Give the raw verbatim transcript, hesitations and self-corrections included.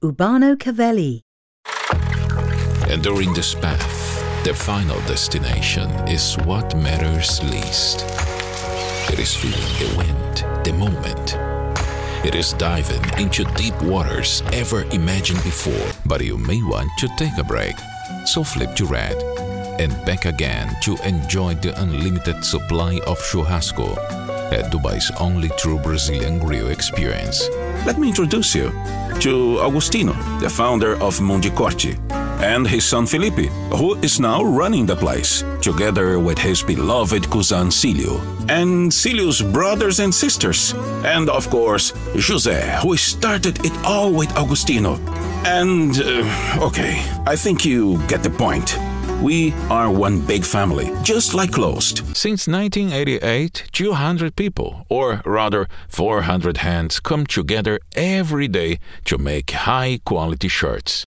Urbano Cavelli. And during this path, the final destination is what matters least. It is feeling the wind, the moment. It is diving into deep waters ever imagined before. But you may want to take a break. So flip to red and back again to enjoy the unlimited supply of churrasco at Dubai's only true Brazilian grill experience. Let me introduce you to Agostino, the founder of Mondicorte, and his son Felipe, who is now running the place, together with his beloved cousin Cílio, and Cílio's brothers and sisters, and of course, José, who started it all with Agostino. And, uh, okay, I think you get the point. We are one big family, just like Closed. Since nineteen eighty-eight, two hundred people, or rather four hundred hands, come together every day to make high-quality shirts.